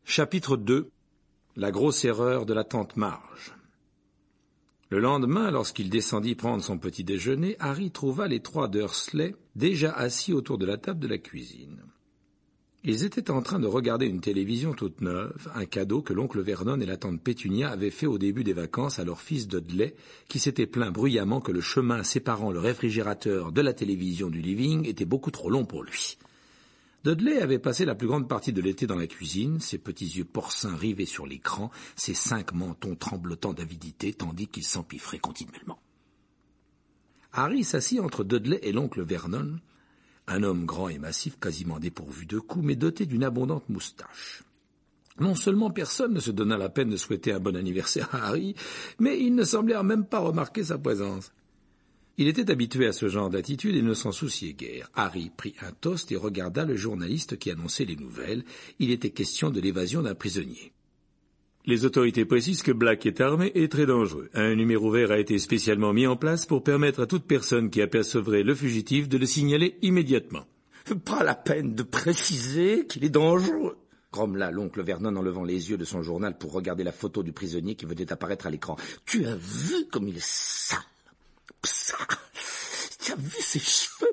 Chapitre 2. La grosse erreur de la tante Marge. Le lendemain, lorsqu'il descendit prendre son petit déjeuner, Harry trouva les trois Dursley déjà assis autour de la table de la cuisine. Ils étaient en train de regarder une télévision toute neuve, un cadeau que l'oncle Vernon et la tante Pétunia avaient fait au début des vacances à leur fils Dudley, qui s'était plaint bruyamment que le chemin séparant le réfrigérateur de la télévision du living était beaucoup trop long pour lui. Dudley avait passé la plus grande partie de l'été dans la cuisine, ses petits yeux porcins rivés sur l'écran, ses 5 mentons tremblotants d'avidité, tandis qu'il s'empiffrait continuellement. Harry s'assit entre Dudley et l'oncle Vernon, un homme grand et massif, quasiment dépourvu de cou, mais doté d'une abondante moustache. Non seulement personne ne se donna la peine de souhaiter un bon anniversaire à Harry, mais ils ne semblèrent même pas remarquer sa présence. Il était habitué à ce genre d'attitude et ne s'en souciait guère. Harry prit un toast et regarda le journaliste qui annonçait les nouvelles. Il était question de l'évasion d'un prisonnier. Les autorités précisent que Black est armé et très dangereux. Un numéro vert a été spécialement mis en place pour permettre à toute personne qui apercevrait le fugitif de le signaler immédiatement. « Pas la peine de préciser qu'il est dangereux !» grommela l'oncle Vernon en levant les yeux de son journal pour regarder la photo du prisonnier qui venait apparaître à l'écran. « Tu as vu comme il est sale !» Tu as vu ses cheveux?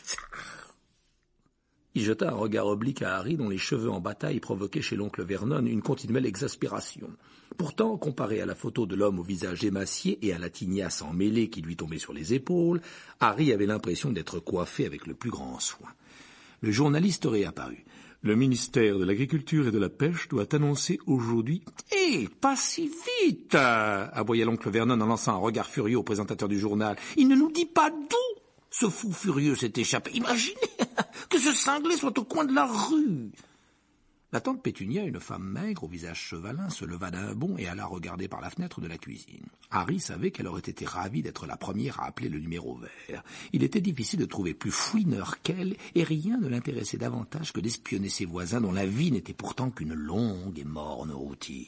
Il jeta un regard oblique à Harry dont les cheveux en bataille provoquaient chez l'oncle Vernon une continuelle exaspération. Pourtant, comparé à la photo de l'homme au visage émacié et à la tignasse emmêlée qui lui tombait sur les épaules, Harry avait l'impression d'être coiffé avec le plus grand soin. Le journaliste réapparut. Le ministère de l'Agriculture et de la Pêche doit annoncer aujourd'hui... « Hé, pas si vite !» aboya l'oncle Vernon en lançant un regard furieux au présentateur du journal. « Il ne nous dit pas d'où ce fou furieux s'est échappé. Imaginez que ce cinglé soit au coin de la rue !» La tante Pétunia, une femme maigre au visage chevalin, se leva d'un bond et alla regarder par la fenêtre de la cuisine. Harry savait qu'elle aurait été ravie d'être la première à appeler le numéro vert. Il était difficile de trouver plus fouineur qu'elle, et rien ne l'intéressait davantage que d'espionner ses voisins dont la vie n'était pourtant qu'une longue et morne routine.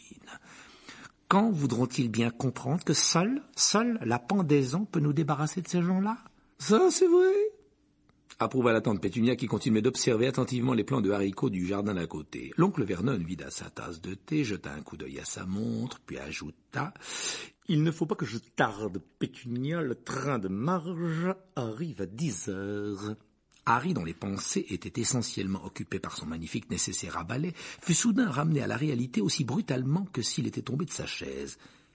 Quand voudront-ils bien comprendre que seule la pendaison peut nous débarrasser de ces gens-là? Ça, c'est vrai, approuva la tante Pétunia qui continuait d'observer attentivement les plants de haricots du jardin d'à côté. L'oncle Vernon vida sa tasse de thé, jeta un coup d'œil à sa montre, puis ajouta « Il ne faut pas que je tarde, Pétunia, le train de Marge arrive à 10 heures. » Harry, dont les pensées étaient essentiellement occupées par son magnifique nécessaire à balai, fut soudain ramené à la réalité aussi brutalement que s'il était tombé de sa chaise.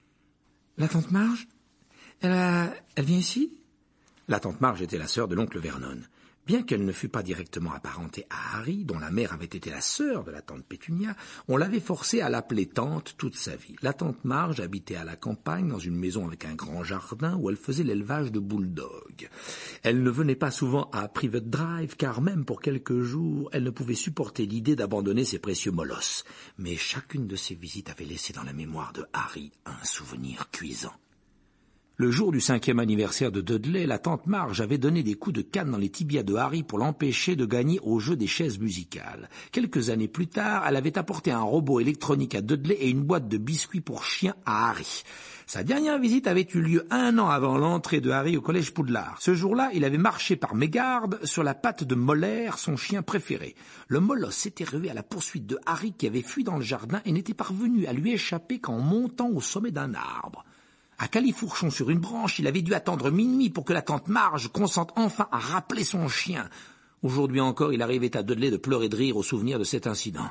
« La tante Marge, elle vient ici ?» La tante Marge était la sœur de l'oncle Vernon. Bien qu'elle ne fût pas directement apparentée à Harry, dont la mère avait été la sœur de la tante Pétunia, on l'avait forcée à l'appeler tante toute sa vie. La tante Marge habitait à la campagne, dans une maison avec un grand jardin où elle faisait l'élevage de bulldogs. Elle ne venait pas souvent à Private Drive, car même pour quelques jours, elle ne pouvait supporter l'idée d'abandonner ses précieux molosses. Mais chacune de ses visites avait laissé dans la mémoire de Harry un souvenir cuisant. Le jour du 5e anniversaire de Dudley, la tante Marge avait donné des coups de canne dans les tibias de Harry pour l'empêcher de gagner au jeu des chaises musicales. Quelques années plus tard, elle avait apporté un robot électronique à Dudley et une boîte de biscuits pour chiens à Harry. Sa dernière visite avait eu lieu 1 an avant l'entrée de Harry au collège Poudlard. Ce jour-là, il avait marché par mégarde sur la patte de Molaire, son chien préféré. Le molosse s'était rué à la poursuite de Harry qui avait fui dans le jardin et n'était parvenu à lui échapper qu'en montant au sommet d'un arbre. À califourchon sur une branche, il avait dû attendre minuit pour que la tante Marge consente enfin à rappeler son chien. Aujourd'hui encore, il arrivait à Dudley de pleurer de rire au souvenir de cet incident.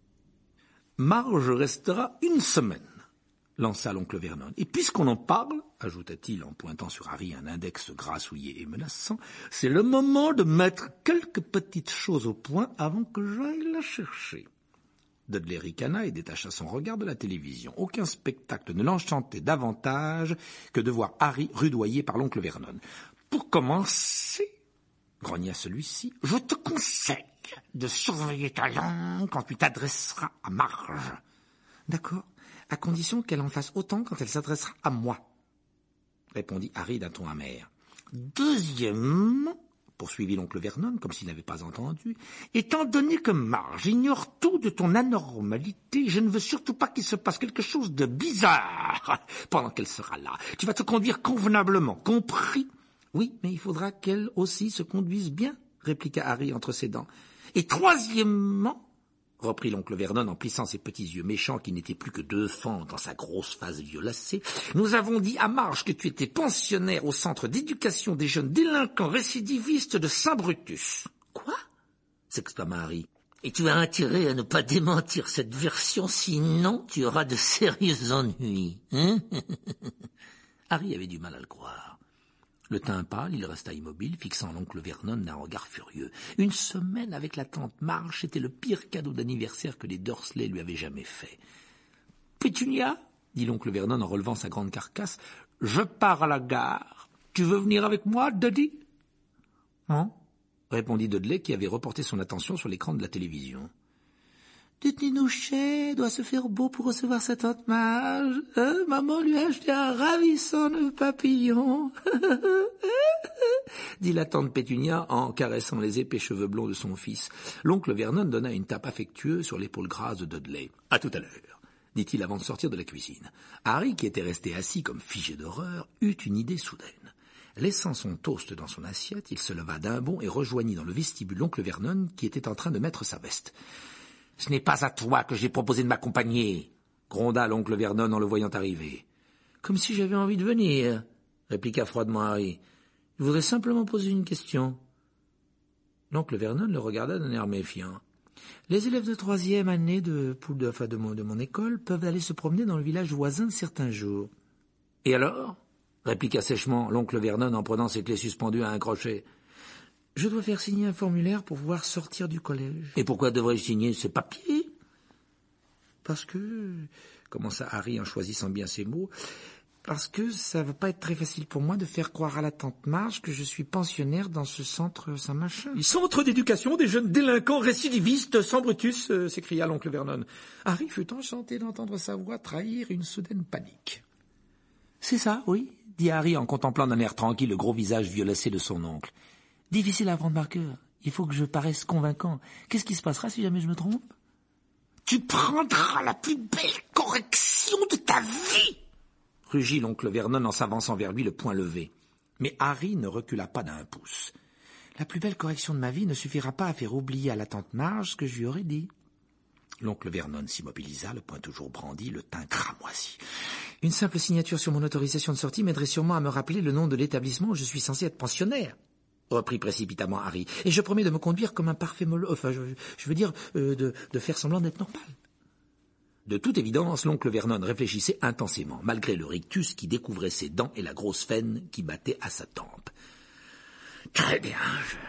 « Marge restera 1 semaine, lança l'oncle Vernon. Et puisqu'on en parle, ajouta-t-il en pointant sur Harry un index grassouillé et menaçant, c'est le moment de mettre quelques petites choses au point avant que j'aille la chercher. Dudley ricana et détacha son regard de la télévision. Aucun spectacle ne l'enchantait davantage que de voir Harry rudoyé par l'oncle Vernon. « Pour commencer, grogna celui-ci, je te conseille de surveiller ta langue quand tu t'adresseras à Marge. »« D'accord, à condition qu'elle en fasse autant quand elle s'adressera à moi, » répondit Harry d'un ton amer. « Deuxièmement, poursuivit l'oncle Vernon, comme s'il n'avait pas entendu, « étant donné que Marge ignore tout de ton anormalité, je ne veux surtout pas qu'il se passe quelque chose de bizarre pendant qu'elle sera là. Tu vas te conduire convenablement, compris ?»« Oui, mais il faudra qu'elle aussi se conduise bien, » répliqua Harry entre ses dents. « Et troisièmement, reprit l'oncle Vernon en plissant ses petits yeux méchants qui n'étaient plus que 2 fentes dans sa grosse face violacée. Nous avons dit à Marge que tu étais pensionnaire au centre d'éducation des jeunes délinquants récidivistes de Saint-Brutus. Quoi? S'exclama Harry. Et tu as intérêt à ne pas démentir cette version, sinon tu auras de sérieux ennuis. Hein? Harry avait du mal à le croire. Le teint pâle, il resta immobile, fixant l'oncle Vernon d'un regard furieux. Une semaine avec la tante Marge était le pire cadeau d'anniversaire que les Dursley lui avaient jamais fait. « Pétunia, dit l'oncle Vernon en relevant sa grande carcasse, je pars à la gare. Tu veux venir avec moi, Dudley ?»« Hein ?» répondit Dudley qui avait reporté son attention sur l'écran de la télévision. Dudley Nouchet doit se faire beau pour recevoir sa tante Marge. Maman lui a acheté un ravissant papillon. dit la tante Pétunia en caressant les épais cheveux blonds de son fils. L'oncle Vernon donna une tape affectueuse sur l'épaule grasse de Dudley. « À tout à l'heure », dit-il avant de sortir de la cuisine. Harry, qui était resté assis comme figé d'horreur, eut une idée soudaine. Laissant son toast dans son assiette, il se leva d'un bond et rejoignit dans le vestibule l'oncle Vernon qui était en train de mettre sa veste. « Ce n'est pas à toi que j'ai proposé de m'accompagner !» gronda l'oncle Vernon en le voyant arriver. « Comme si j'avais envie de venir !» répliqua froidement Harry. « Je voudrais simplement poser une question. » L'oncle Vernon le regarda d'un air méfiant. « Les élèves de 3e année de mon école peuvent aller se promener dans le village voisin certains jours. »« Et alors ?» répliqua sèchement l'oncle Vernon en prenant ses clés suspendues à un crochet. « Je dois faire signer un formulaire pour pouvoir sortir du collège. »« Et pourquoi devrais-je signer ce papier ?»« Parce que, commença Harry en choisissant bien ses mots, parce que ça va pas être très facile pour moi de faire croire à la tante Marge que je suis pensionnaire dans ce centre sans machin. »« Centre d'éducation des jeunes délinquants récidivistes sans Brutus !» s'écria l'oncle Vernon. Harry fut enchanté d'entendre sa voix trahir une soudaine panique. « C'est ça, oui, » dit Harry en contemplant d'un air tranquille le gros visage violacé de son oncle. « Difficile à prendre par cœur. Il faut que je paraisse convaincant. Qu'est-ce qui se passera si jamais je me trompe ?»« Tu prendras la plus belle correction de ta vie !» rugit l'oncle Vernon en s'avançant vers lui, le poing levé. Mais Harry ne recula pas d'un pouce. « La plus belle correction de ma vie ne suffira pas à faire oublier à la tante Marge ce que je lui aurais dit. » L'oncle Vernon s'immobilisa, le poing toujours brandi, le teint cramoisi. « Une simple signature sur mon autorisation de sortie m'aiderait sûrement à me rappeler le nom de l'établissement où je suis censé être pensionnaire. » reprit précipitamment Harry, « et je promets de me conduire comme un parfait mollo... Enfin, je veux dire, de faire semblant d'être normal. » De toute évidence, l'oncle Vernon réfléchissait intensément, malgré le rictus qui découvrait ses dents et la grosse faine qui battait à sa tempe. « Très bien,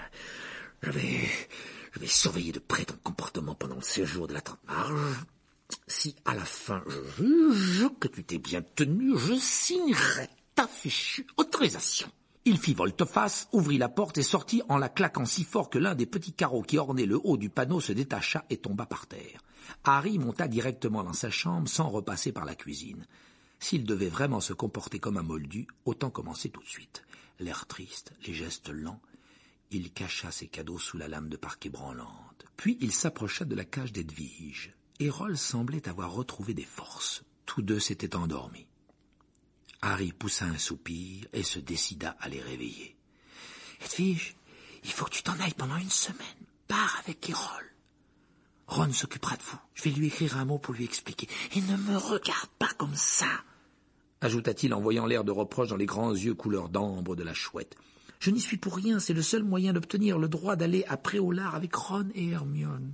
je vais surveiller de près ton comportement pendant le séjour de la tante Marge. Si à la fin je juge que tu t'es bien tenu, je signerai ta fichue autorisation. » Il fit volte-face, ouvrit la porte et sortit en la claquant si fort que l'un des petits carreaux qui ornaient le haut du panneau se détacha et tomba par terre. Harry monta directement dans sa chambre sans repasser par la cuisine. S'il devait vraiment se comporter comme un moldu, autant commencer tout de suite. L'air triste, les gestes lents, il cacha ses cadeaux sous la lame de parquet branlante. Puis il s'approcha de la cage d'Edwige. Errol semblait avoir retrouvé des forces. Tous deux s'étaient endormis. Harry poussa un soupir et se décida à les réveiller. « Edwige, il faut que tu t'en ailles pendant 1 semaine. Pars avec Errol. Ron s'occupera de vous. Je vais lui écrire un mot pour lui expliquer. Et ne me regarde pas comme ça, ajouta-t-il en voyant l'air de reproche dans les grands yeux couleur d'ambre de la chouette. Je n'y suis pour rien, c'est le seul moyen d'obtenir le droit d'aller à Préolard avec Ron et Hermione.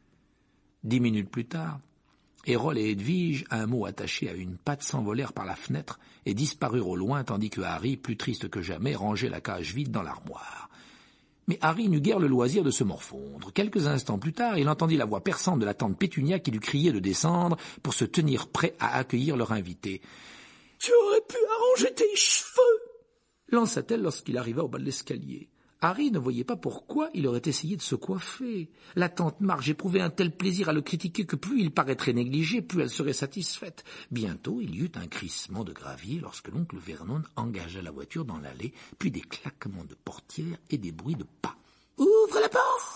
10 minutes plus tard, Errol et Edwige, un mot attaché à une patte, s'envolèrent par la fenêtre et disparurent au loin, tandis que Harry, plus triste que jamais, rangeait la cage vide dans l'armoire. Mais Harry n'eut guère le loisir de se morfondre. Quelques instants plus tard, il entendit la voix perçante de la tante Pétunia qui lui criait de descendre pour se tenir prêt à accueillir leur invité. « Tu aurais pu arranger tes cheveux !» lança-t-elle lorsqu'il arriva au bas de l'escalier. Harry ne voyait pas pourquoi il aurait essayé de se coiffer. La tante Marge éprouvait un tel plaisir à le critiquer que plus il paraîtrait négligé, plus elle serait satisfaite. Bientôt, il y eut un crissement de gravier lorsque l'oncle Vernon engagea la voiture dans l'allée, puis des claquements de portière et des bruits de pas. « Ouvre la porte !»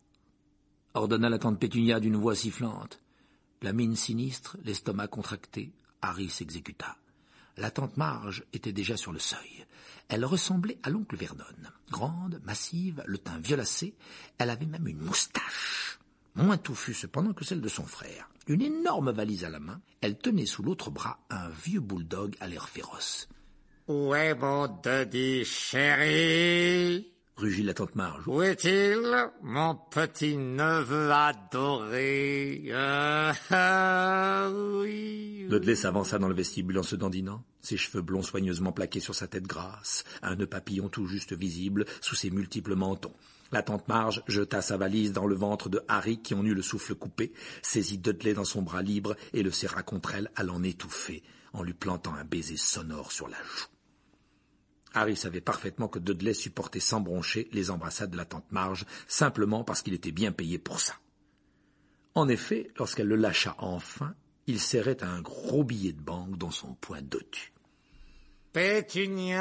ordonna la tante Pétunia d'une voix sifflante. La mine sinistre, l'estomac contracté, Harry s'exécuta. La tante Marge était déjà sur le seuil. Elle ressemblait à l'oncle Vernon. Grande, massive, le teint violacé, elle avait même une moustache. moins touffue cependant que celle de son frère. Une énorme valise à la main, elle tenait sous l'autre bras un vieux bulldog à l'air féroce. « Où est mon Doddy chéri ?» rugit la tante Marge. « Où est-il, mon petit-neveu adoré ?» oui. Dudley s'avança dans le vestibule en se dandinant, ses cheveux blonds soigneusement plaqués sur sa tête grasse, un nœud papillon tout juste visible sous ses multiples mentons. La tante Marge jeta sa valise dans le ventre de Harry qui en eut le souffle coupé, saisit Dudley dans son bras libre et le serra contre elle à l'en étouffer, en lui plantant un baiser sonore sur la joue. Harry savait parfaitement que Dudley supportait sans broncher les embrassades de la tante Marge, simplement parce qu'il était bien payé pour ça. En effet, lorsqu'elle le lâcha enfin, il serrait un gros billet de banque dans son poing dotu. « Pétunia !»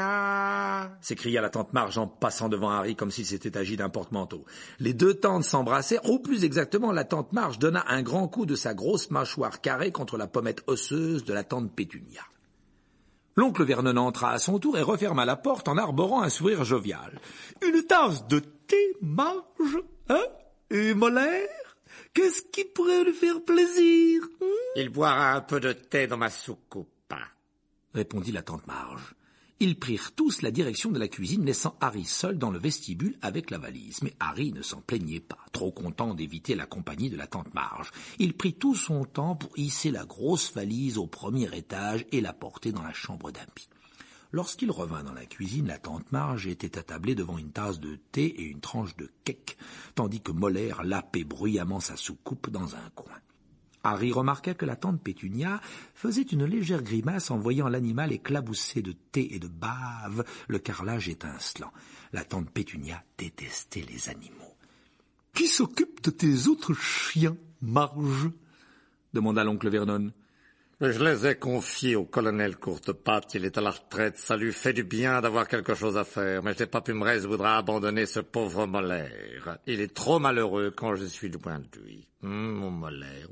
s'écria la tante Marge en passant devant Harry comme s'il s'était agi d'un porte-manteau. Les deux tantes s'embrassèrent, ou plus exactement, la tante Marge donna un grand coup de sa grosse mâchoire carrée contre la pommette osseuse de la tante Pétunia. L'oncle Vernon entra à son tour et referma la porte en arborant un sourire jovial. « Une tasse de thé, Marge, hein? Et Molaire? Qu'est-ce qui pourrait lui faire plaisir, hein? » « Il boira un peu de thé dans ma soucoupe. » répondit la tante Marge. Ils prirent tous la direction de la cuisine, laissant Harry seul dans le vestibule avec la valise. Mais Harry ne s'en plaignait pas, trop content d'éviter la compagnie de la tante Marge. Il prit tout son temps pour hisser la grosse valise au premier étage et la porter dans la chambre d'Happy. Lorsqu'il revint dans la cuisine, la tante Marge était attablée devant une tasse de thé et une tranche de cake, tandis que Molaire lapait bruyamment sa soucoupe dans un coin. Harry remarqua que la tante Pétunia faisait une légère grimace en voyant l'animal éclaboussé de thé et de bave, le carrelage étincelant. La tante Pétunia détestait les animaux. « Qui s'occupe de tes autres chiens, Marge ?» demanda l'oncle Vernon. Je les ai confiés au colonel Courtepatte, il est à la retraite, ça lui fait du bien d'avoir quelque chose à faire, mais je n'ai pas pu me résoudre à abandonner ce pauvre Molaire. Il est trop malheureux quand je suis loin de lui. Mon Molaire,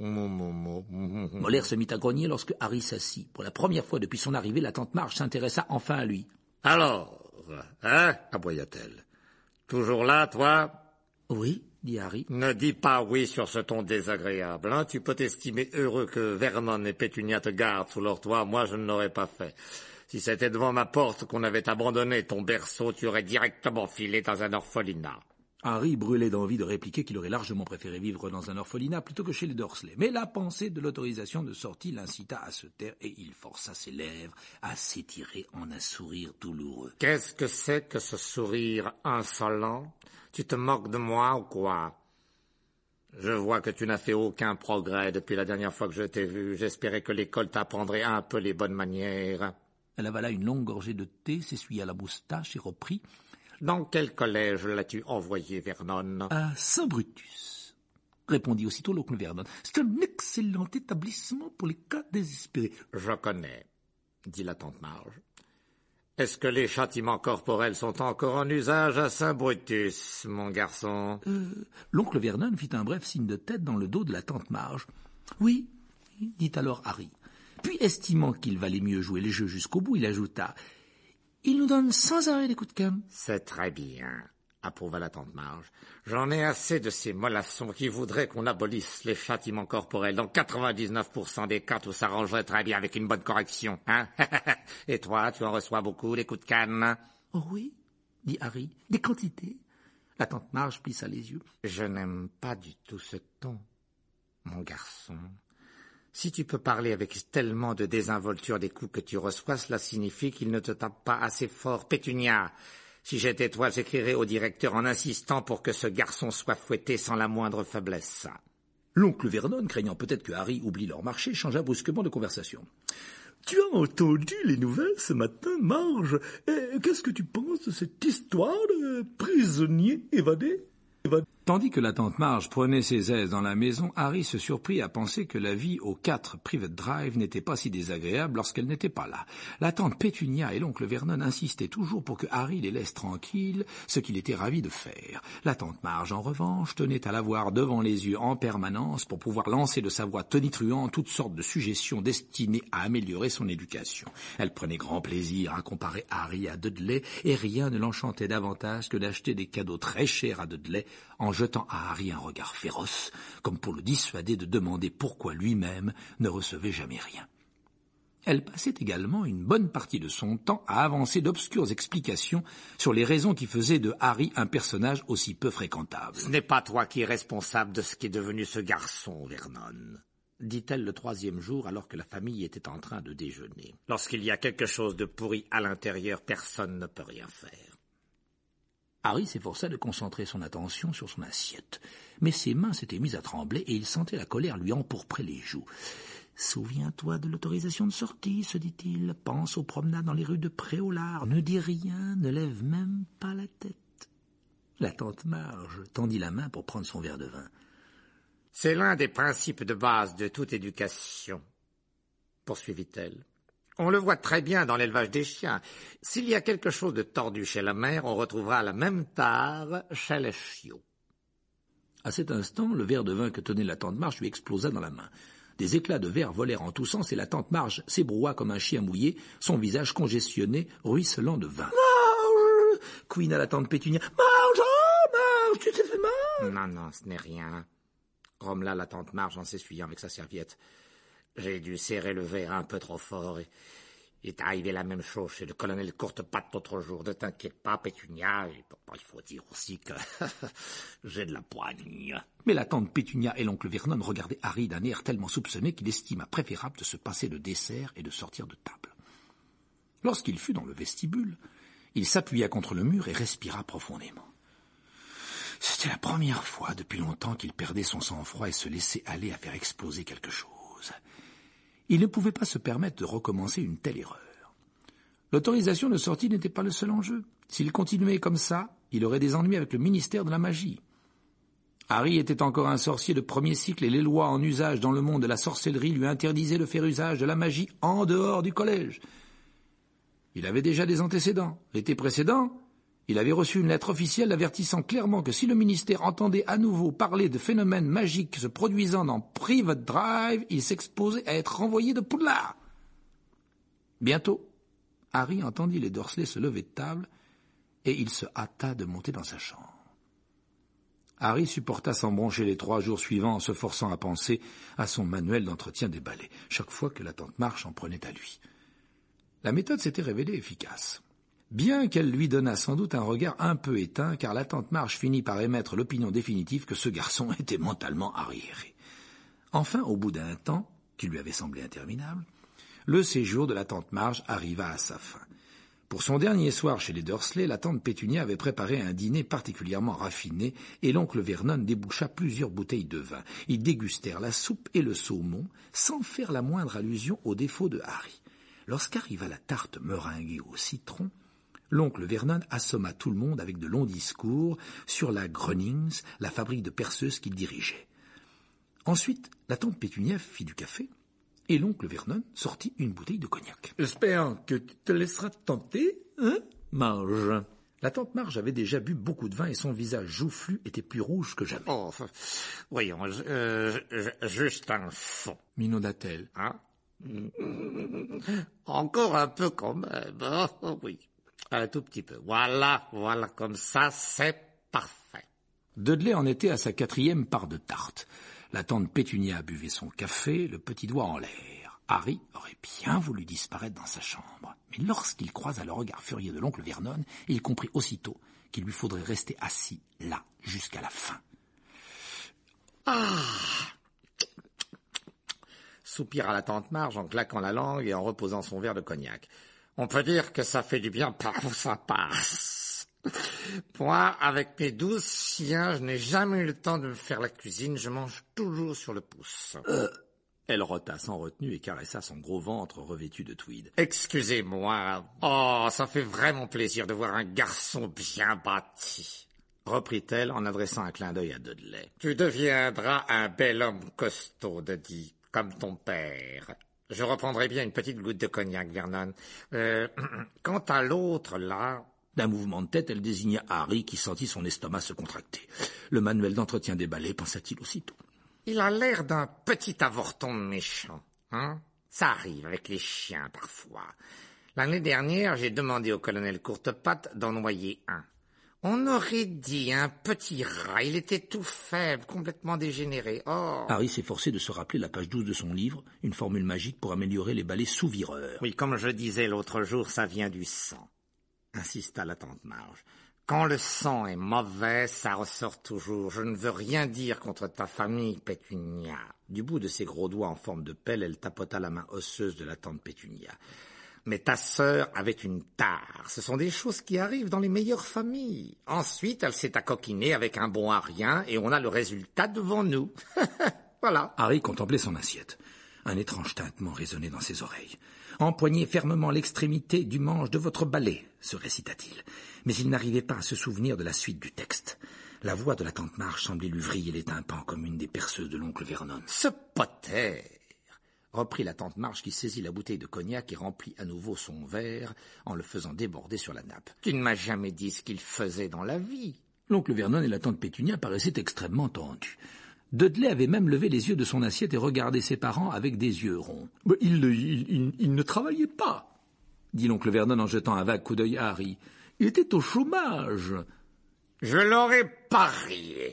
Molaire se mit à grogner lorsque Harry s'assit. Pour la première fois depuis son arrivée, la tante Marge s'intéressa enfin à lui. « Alors, hein ?» aboya-t-elle. « Toujours là, toi ?» ?»« Oui, » dit Harry. « Ne dis pas oui sur ce ton désagréable, hein. Tu peux t'estimer heureux que Vernon et Pétunia te gardent sous leur toit, moi je ne l'aurais pas fait. Si c'était devant ma porte qu'on avait abandonné ton berceau, tu aurais directement filé dans un orphelinat. » Harry brûlait d'envie de répliquer qu'il aurait largement préféré vivre dans un orphelinat plutôt que chez les Dursley. Mais la pensée de l'autorisation de sortie l'incita à se taire et il força ses lèvres à s'étirer en un sourire douloureux. « Qu'est-ce que c'est que ce sourire insolent ? Tu te moques de moi ou quoi ? Je vois que tu n'as fait aucun progrès depuis la dernière fois que je t'ai vu. J'espérais que l'école t'apprendrait un peu les bonnes manières. » Elle avala une longue gorgée de thé, s'essuya la moustache et reprit. « Dans quel collège l'as-tu envoyé, Vernon ?»« À Saint-Brutus, » répondit aussitôt l'oncle Vernon. « C'est un excellent établissement pour les cas désespérés. »« Je connais, » dit la tante Marge. « Est-ce que les châtiments corporels sont encore en usage à Saint-Brutus, mon garçon ?» L'oncle Vernon fit un bref signe de tête dans le dos de la tante Marge. « Oui, » dit alors Harry. Puis, estimant qu'il valait mieux jouer les jeux jusqu'au bout, il ajouta « Il nous donne sans arrêt des coups de canne. »« C'est très bien, » approuva la tante Marge. « J'en ai assez de ces mollassons qui voudraient qu'on abolisse les châtiments corporels. Dans 99% des cas, tout s'arrangerait très bien avec une bonne correction, hein. Et toi, tu en reçois beaucoup, des coups de canne ?»« Oh oui, » dit Harry, « des quantités. » La tante Marge plissa les yeux. « Je n'aime pas du tout ce ton, mon garçon. Si tu peux parler avec tellement de désinvolture des coups que tu reçois, cela signifie qu'il ne te tape pas assez fort. Pétunia, si j'étais toi, j'écrirais au directeur en insistant pour que ce garçon soit fouetté sans la moindre faiblesse. » L'oncle Vernon, craignant peut-être que Harry oublie leur marché, changea brusquement de conversation. « Tu as entendu les nouvelles ce matin, Marge? Qu'est-ce que tu penses de cette histoire de prisonnier évadé ?» Tandis que la tante Marge prenait ses aises dans la maison, Harry se surprit à penser que la vie aux 4 Private Drive n'était pas si désagréable lorsqu'elle n'était pas là. La tante Pétunia et l'oncle Vernon insistaient toujours pour que Harry les laisse tranquilles, ce qu'il était ravi de faire. La tante Marge, en revanche, tenait à l'avoir devant les yeux en permanence pour pouvoir lancer de sa voix tonitruante toutes sortes de suggestions destinées à améliorer son éducation. Elle prenait grand plaisir à comparer Harry à Dudley et rien ne l'enchantait davantage que d'acheter des cadeaux très chers à Dudley en jetant à Harry un regard féroce, comme pour le dissuader de demander pourquoi lui-même ne recevait jamais rien. Elle passait également une bonne partie de son temps à avancer d'obscures explications sur les raisons qui faisaient de Harry un personnage aussi peu fréquentable. « Ce n'est pas toi qui es responsable de ce qui est devenu ce garçon, Vernon, » dit-elle le 3e jour alors que la famille était en train de déjeuner. « Lorsqu'il y a quelque chose de pourri à l'intérieur, personne ne peut rien faire. » Harry s'efforça de concentrer son attention sur son assiette, mais ses mains s'étaient mises à trembler et il sentait la colère lui empourprer les joues. « Souviens-toi de l'autorisation de sortie, se dit-il. Pense aux promenades dans les rues de Préolard. Ne dis rien, ne lève même pas la tête. » La tante Marge tendit la main pour prendre son verre de vin. « C'est l'un des principes de base de toute éducation, » poursuivit-elle. « On le voit très bien dans l'élevage des chiens. S'il y a quelque chose de tordu chez la mère, on retrouvera la même tare chez les chiots. » À cet instant, le verre de vin que tenait la tante Marge lui explosa dans la main. Des éclats de verre volèrent en tous sens et la tante Marge s'ébroua comme un chien mouillé, son visage congestionné, ruisselant de vin. « Marge !» couina la tante Pétunia. « Marge, oh Marge, tu t'es fait mal !»« Non, ce n'est rien. » grommela la tante Marge en s'essuyant avec sa serviette. « J'ai dû serrer le verre un peu trop fort et il est arrivé la même chose chez le colonel Courtepatte l'autre jour. Ne t'inquiète pas, Pétunia. Il faut dire aussi que j'ai de la poigne. » Mais la tante Pétunia et l'oncle Vernon regardaient Harry d'un air tellement soupçonné qu'il estima préférable de se passer de dessert et de sortir de table. Lorsqu'il fut dans le vestibule, il s'appuya contre le mur et respira profondément. C'était la première fois depuis longtemps qu'il perdait son sang-froid et se laissait aller à faire exploser quelque chose. Il ne pouvait pas se permettre de recommencer une telle erreur. L'autorisation de sortie n'était pas le seul enjeu. S'il continuait comme ça, il aurait des ennuis avec le ministère de la magie. Harry était encore un sorcier de premier cycle et les lois en usage dans le monde de la sorcellerie lui interdisaient de faire usage de la magie en dehors du collège. Il avait déjà des antécédents. L'été précédent, il avait reçu une lettre officielle avertissant clairement que si le ministère entendait à nouveau parler de phénomènes magiques se produisant dans Private Drive, il s'exposait à être renvoyé de Poudlard. Bientôt, Harry entendit les Dursley se lever de table et il se hâta de monter dans sa chambre. Harry supporta sans broncher les 3 jours suivants en se forçant à penser à son manuel d'entretien des balais, chaque fois que la tante Marge en prenait à lui. La méthode s'était révélée efficace. Bien qu'elle lui donnât sans doute un regard un peu éteint, car la tante Marge finit par émettre l'opinion définitive que ce garçon était mentalement arriéré. Enfin, au bout d'un temps, qui lui avait semblé interminable, le séjour de la tante Marge arriva à sa fin. Pour son dernier soir chez les Dursley, la tante Pétunia avait préparé un dîner particulièrement raffiné et l'oncle Vernon déboucha plusieurs bouteilles de vin. Ils dégustèrent la soupe et le saumon sans faire la moindre allusion aux défauts de Harry. Lorsqu'arriva la tarte meringuée au citron, l'oncle Vernon assomma tout le monde avec de longs discours sur la Grunnings, la fabrique de perceuses qu'il dirigeait. Ensuite, la tante Pétunia fit du café et l'oncle Vernon sortit une bouteille de cognac. « J'espère que tu te laisseras tenter, hein, Marge ?» La tante Marge avait déjà bu beaucoup de vin et son visage joufflu était plus rouge que jamais. « Oh, voyons, juste un fond, » minauda-t-elle. « Hein? Encore un peu quand même, oh, oui. Un tout petit peu. Voilà, comme ça, c'est parfait. » Dudley en était à sa 4e part de tarte. La tante Pétunia buvait son café, le petit doigt en l'air. Harry aurait bien voulu disparaître dans sa chambre, mais lorsqu'il croisa le regard furieux de l'oncle Vernon, il comprit aussitôt qu'il lui faudrait rester assis là jusqu'à la fin. « Ah !» soupira la tante Marge en claquant la langue et en reposant son verre de cognac. « On peut dire que ça fait du bien par où ça passe. Moi, avec mes 12 chiens, je n'ai jamais eu le temps de me faire la cuisine, je mange toujours sur le pouce. » Elle rota sans retenue et caressa son gros ventre revêtu de tweed. « Excusez-moi. Oh, ça fait vraiment plaisir de voir un garçon bien bâti. » reprit-elle en adressant un clin d'œil à Dudley. « Tu deviendras un bel homme costaud, Dudley, comme ton père. Je reprendrai bien une petite goutte de cognac, Vernon. Quant à l'autre, là... » D'un mouvement de tête, elle désigna Harry qui sentit son estomac se contracter. Le manuel d'entretien des balais, pensa-t-il aussitôt. « Il a l'air d'un petit avorton méchant, hein? Ça arrive avec les chiens, parfois. L'année dernière, j'ai demandé au colonel Courtepatte d'en noyer un. On aurait dit un petit rat, il était tout faible, complètement dégénéré. Oh. Harry s'efforçait de se rappeler la page 12 de son livre, une formule magique pour améliorer les balais sous-vireurs. Oui, comme je disais l'autre jour, ça vient du sang, insista la tante Marge. Quand le sang est mauvais, ça ressort toujours. Je ne veux rien dire contre ta famille, Pétunia. Du bout de ses gros doigts en forme de pelle, elle tapota la main osseuse de la tante Pétunia. Mais ta sœur avait une tare. Ce sont des choses qui arrivent dans les meilleures familles. Ensuite, elle s'est accoquinée avec un bon à rien et on a le résultat devant nous. Voilà. Harry contemplait son assiette. Un étrange tintement résonnait dans ses oreilles. « Empoignez fermement l'extrémité du manche de votre balai », se récita-t-il. Mais il n'arrivait pas à se souvenir de la suite du texte. La voix de la tante Marge semblait lui vriller les tympans comme une des perceuses de l'oncle Vernon. « Ce Potter !» reprit la tante Marge qui saisit la bouteille de cognac et remplit à nouveau son verre en le faisant déborder sur la nappe. « Tu ne m'as jamais dit ce qu'il faisait dans la vie. » L'oncle Vernon et la tante Pétunia paraissaient extrêmement tendus. Dudley avait même levé les yeux de son assiette et regardé ses parents avec des yeux ronds. « Il ne travaillait pas, » dit l'oncle Vernon en jetant un vague coup d'œil à Harry. « Il était au chômage. »« Je l'aurais parié !»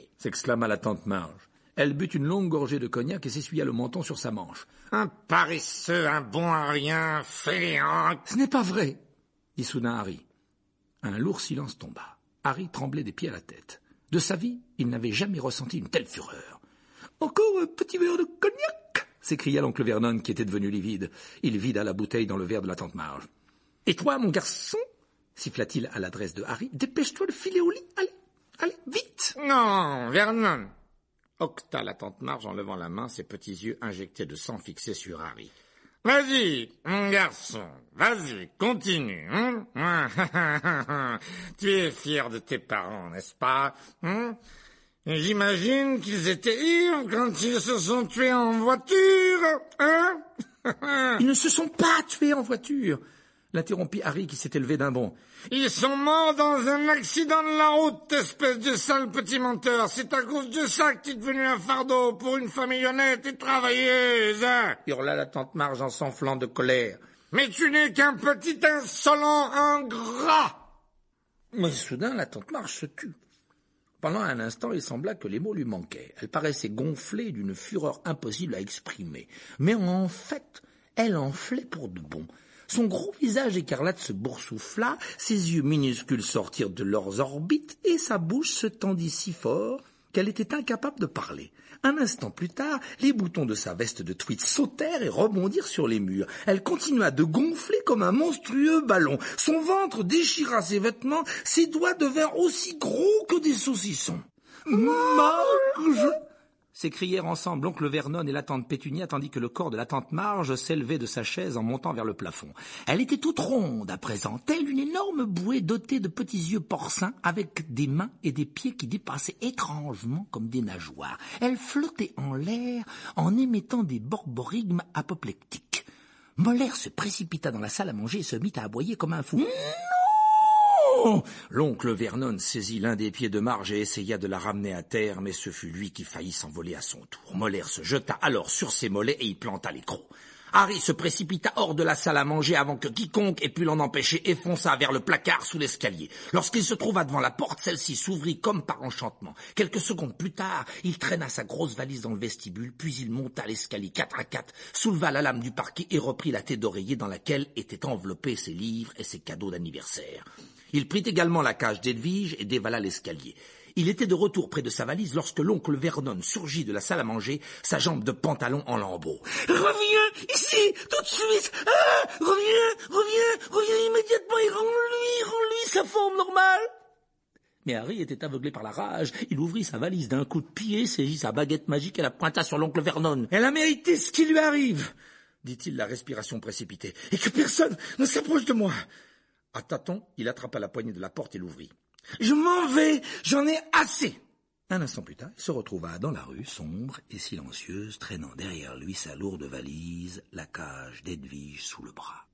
s'exclama la tante Marge. Elle but une longue gorgée de cognac et s'essuya le menton sur sa manche. « Un paresseux, un bon à rien, fainéant !»« Ce n'est pas vrai !» dit soudain Harry. Un lourd silence tomba. Harry tremblait des pieds à la tête. De sa vie, il n'avait jamais ressenti une telle fureur. « Encore un petit verre de cognac !» s'écria l'oncle Vernon qui était devenu livide. Il vida la bouteille dans le verre de la tante Marge. « Et toi, mon garçon ?» siffla-t-il à l'adresse de Harry. « Dépêche-toi de filer au lit. Allez, vite !»« Non, Vernon !» octa la tante Marge en levant la main, ses petits yeux injectés de sang fixés sur Harry. « Vas-y, mon garçon, vas-y, continue. Tu es fier de tes parents, n'est-ce pas? J'imagine qu'ils étaient ivres quand ils se sont tués en voiture, hein? Ils ne se sont pas tués en voiture, l'interrompit Harry qui s'était levé d'un bond. Ils sont morts dans un accident de la route, espèce de sale petit menteur. C'est à cause de ça que tu es devenu un fardeau pour une famille honnête et travailleuse, hein? Hurla la tante Marge en s'enflant de colère. Mais tu n'es qu'un petit insolent ingrat! Mais soudain, la tante Marge se tut. Pendant un instant, il sembla que les mots lui manquaient. Elle paraissait gonflée d'une fureur impossible à exprimer. Mais en fait, elle enflait pour de bon. Son gros visage écarlate se boursoufla, ses yeux minuscules sortirent de leurs orbites et sa bouche se tendit si fort qu'elle était incapable de parler. Un instant plus tard, les boutons de sa veste de tweed sautèrent et rebondirent sur les murs. Elle continua de gonfler comme un monstrueux ballon. Son ventre déchira ses vêtements, ses doigts devinrent aussi gros que des saucissons. « Marge !» s'écrièrent ensemble l'oncle Vernon et la tante Pétunia, tandis que le corps de la tante Marge s'élevait de sa chaise en montant vers le plafond. Elle était toute ronde à présent, telle une énorme bouée dotée de petits yeux porcins, avec des mains et des pieds qui dépassaient étrangement comme des nageoires. Elle flottait en l'air en émettant des borborigmes apoplectiques. Molaire se précipita dans la salle à manger et se mit à aboyer comme un fou. « Non !» L'oncle Vernon saisit l'un des pieds de Marge et essaya de la ramener à terre, mais ce fut lui qui faillit s'envoler à son tour. Molaire se jeta alors sur ses mollets et y planta les crocs. Harry se précipita hors de la salle à manger avant que quiconque ait pu l'en empêcher et fonça vers le placard sous l'escalier. Lorsqu'il se trouva devant la porte, celle-ci s'ouvrit comme par enchantement. Quelques secondes plus tard, il traîna sa grosse valise dans le vestibule, puis il monta l'escalier 4 à 4, souleva la lame du parquet et reprit la tête d'oreiller dans laquelle étaient enveloppés ses livres et ses cadeaux d'anniversaire. Il prit également la cage d'Edwige et dévala l'escalier. Il était de retour près de sa valise lorsque l'oncle Vernon surgit de la salle à manger, sa jambe de pantalon en lambeaux. « Reviens ici, tout de suite! Ah, reviens immédiatement et rends-lui sa forme normale !» Mais Harry était aveuglé par la rage. Il ouvrit sa valise d'un coup de pied, saisit sa baguette magique et la pointa sur l'oncle Vernon. « Elle a mérité ce qui lui arrive !» dit-il, la respiration précipitée. « Et que personne ne s'approche de moi !» À tâtons, il attrapa la poignée de la porte et l'ouvrit. « Je m'en vais, j'en ai assez !» Un instant plus tard, il se retrouva dans la rue, sombre et silencieuse, traînant derrière lui sa lourde valise, la cage d'Edwige sous le bras.